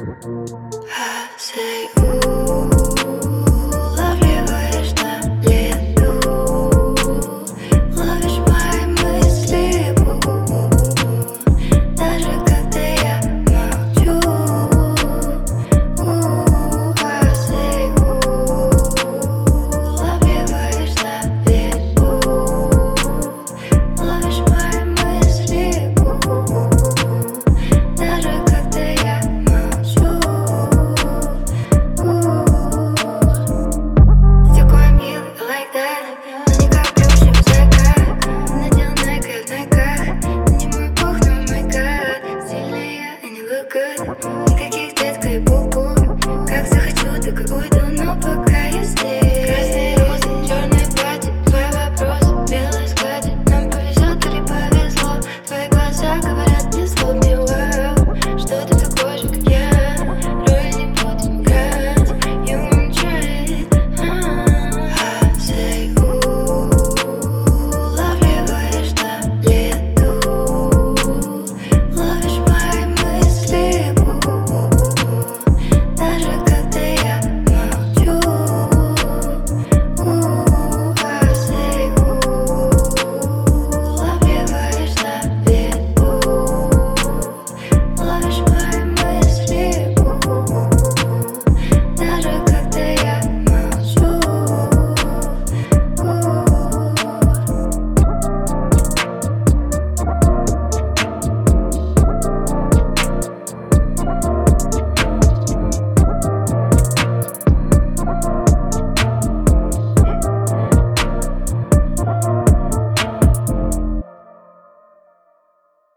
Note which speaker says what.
Speaker 1: I say, ooh, лавливаешь на лету, ловишь мои мысли, даже когда я молчу. I say, лавливаешь на лету, ловишь мои мысли, даже когда я молчу. Такой милый, I like that. Но не как плюшевый закат. Надел Nike в ногах. Не мой бог, но мой God. Стильная, and you look good. Никаких